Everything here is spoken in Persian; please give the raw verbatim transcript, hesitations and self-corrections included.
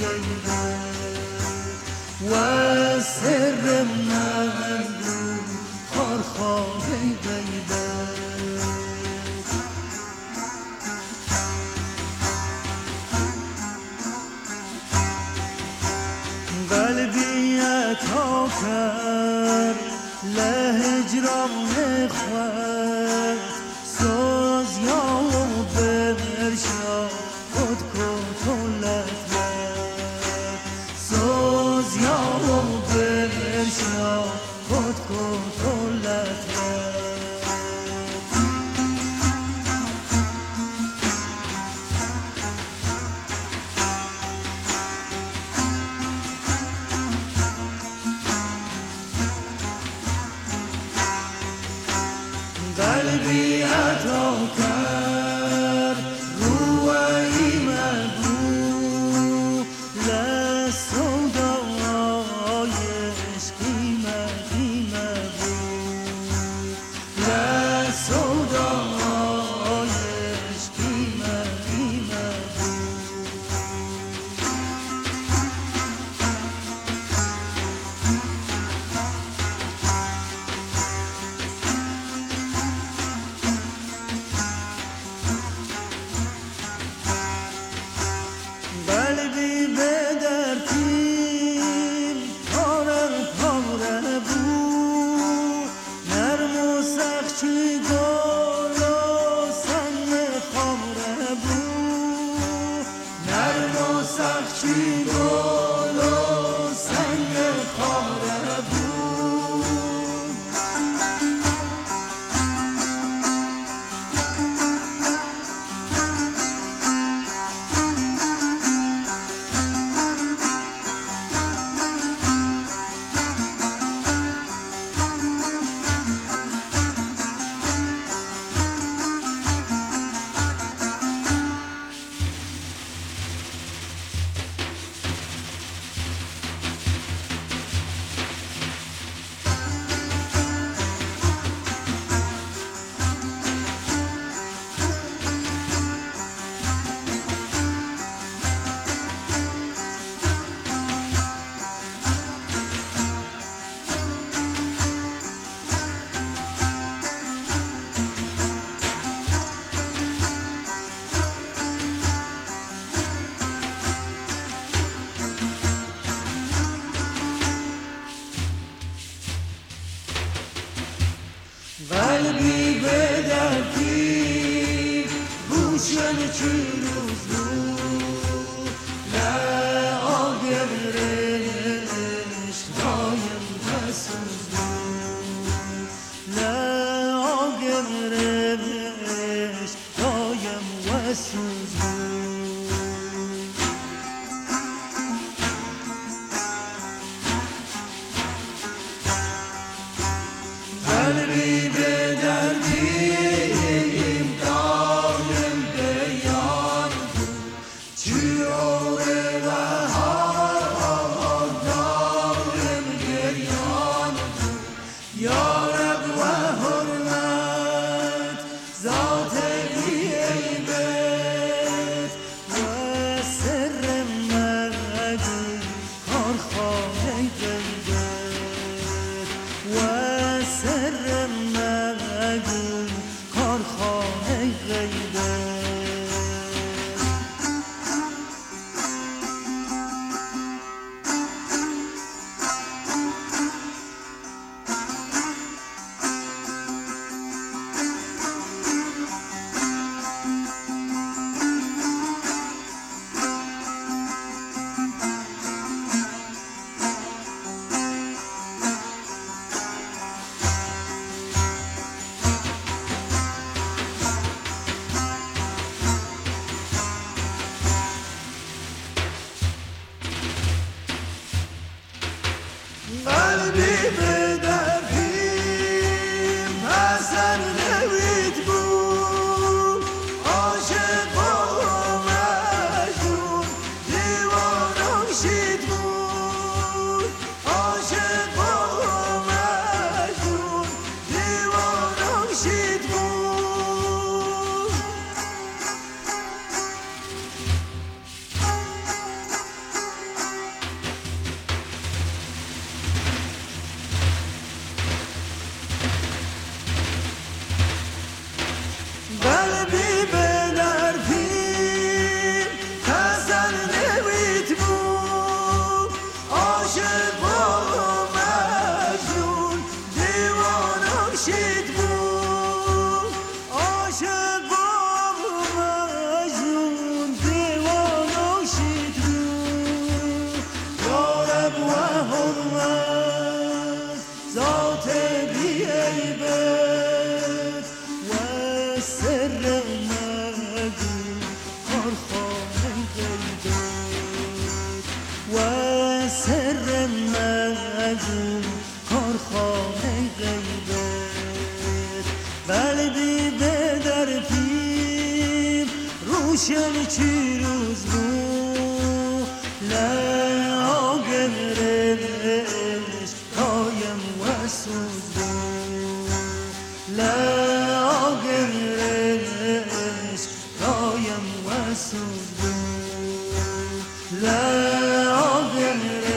و سر من خارخانه غیبت. قلبی عطا کرد لهجران خود ساز یا برشا خود کتولت ساز یا برشا خود کتولت قلبی عطا کرد روی مگو لسودای عشقی مگی مگو لسودای عشقی مگی مگو قلبی به درتیم پاره پاره بود نرم و سخچی گل و سنگ خاره بود نرم و سخچی گل و سنگ خاره بود قلبی به دردی روشن چی روز بود نه آگم رشت دایم بسوز بود نه آگم رشت دایم بسوز بود قلبی به دردیم دایم بیان بود چیوره و ها دایم گریان بود یارب و حرمت ذات بیعیبت و سر مگو کارخانه غیبت و سر مگو کارخانه غیبت. قلبی به دردیم پسر نوید بود عاشق و مجنون دیوانم شید بود عاشق و مجنون دیوانم شید بود. سر مجون کارخانه غیبت قلبی به در پیر روشن چی روز رو لعاقم رش دایم و سوز رو لعاقم رش دایم و سوز رو لعاقم